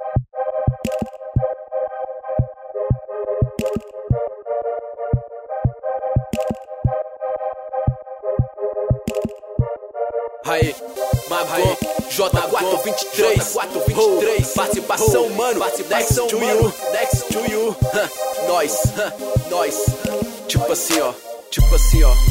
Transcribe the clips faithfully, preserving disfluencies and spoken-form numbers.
Aí, Mago, J quatro vinte e três, participação, mano, participação, mano, next to you, nós, nós, tipo assim, ó, tipo assim, ó.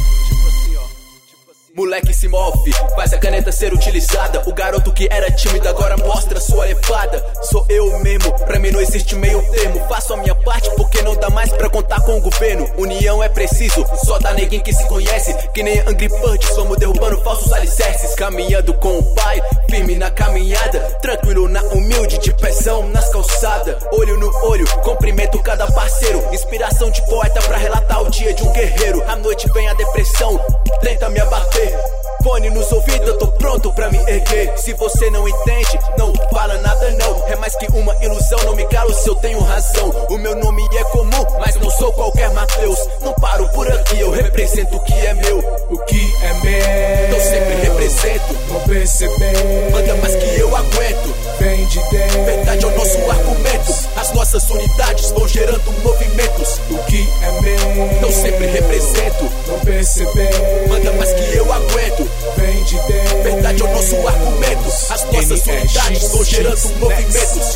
Moleque se move, faz a caneta ser utilizada. O garoto que era tímido agora mostra sua levada. Sou eu mesmo, pra mim não existe meio termo. Faço a minha parte porque não dá mais pra contar com o governo. União é preciso, só dá neguinho que se conhece. Que nem Angry Birds, somos derrubando falsos alicerces. Caminhando com o pai, firme na caminhada. Tranquilo na humilde, de pezão nas calçadas. Olho no olho, cumprimento cada parceiro. Inspiração de poeta pra relatar o dia de um guerreiro. À noite vem a depressão, tenta me abater. Fone nos ouvidos, eu tô pronto pra me erguer. Se você não entende, não fala nada não. É mais que uma ilusão, não me calo se eu tenho razão. O meu nome é comum, mas não sou qualquer Mateus. Não paro por aqui, eu represento o que é meu. O que é meu, eu sempre represento. Vou perceber, manda mais que eu aguento. Vem de dentro, verdade é o nosso argumento. As nossas unidades vão gerando movimentos. O que é meu, eu sempre represento. Vou perceber, manda mais que eu aguento. Vem de dentro, verdade é o nosso argumento. As nossas unidades vão gerando movimentos.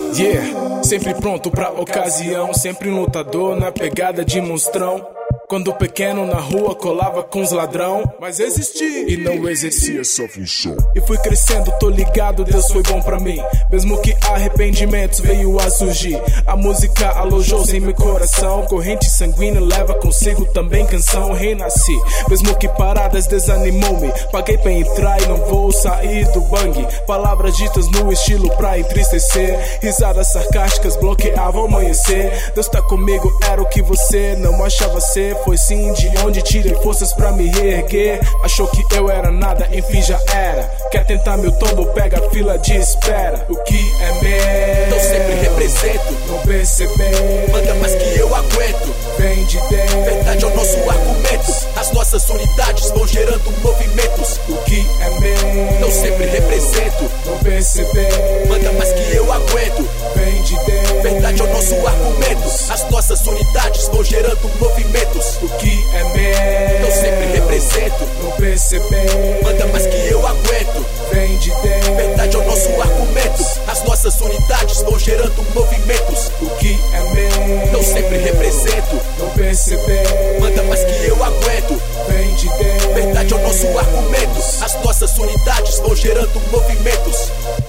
Yeah, sempre pronto pra ocasião. Sempre um lutador na pegada de monstrão. Quando pequeno na rua colava com os ladrão, mas existi e não exercia essa função. E fui crescendo, tô ligado, Deus foi bom pra mim. Mesmo que arrependimentos veio a surgir, a música alojou-se em meu coração. Corrente sanguínea leva consigo também canção. Renasci, mesmo que paradas desanimou-me. Paguei pra entrar e não vou sair do bang. Palavras ditas no estilo pra entristecer. Risadas sarcásticas bloqueavam o amanhecer. Deus tá comigo, era o que você não achava ser. Foi sim de onde tirei forças pra me reerguer. Achou que eu era nada, enfim já era. Quer tentar meu tombo, pega a fila de espera. O que é meu, eu sempre represento. Vou perceber, manda mais que eu aguento. Vem de dentro, verdade é o nosso argumento. As nossas unidades vão gerando movimentos. O que é meu, eu sempre represento. Vou perceber, manda mais que eu aguento. Vem de dentro, verdade é o nosso argumento. As nossas unidades vão gerando movimentos. O que é meu, eu sempre represento. Vou perceber, manda mais que eu aguento. Vem de dentro, verdade é o nosso argumento. As nossas unidades vão gerando movimentos. O que é meu, eu sempre represento. Vou perceber, manda mais que eu aguento. Vem de dentro, verdade é o nosso argumento. As nossas unidades vão gerando movimentos.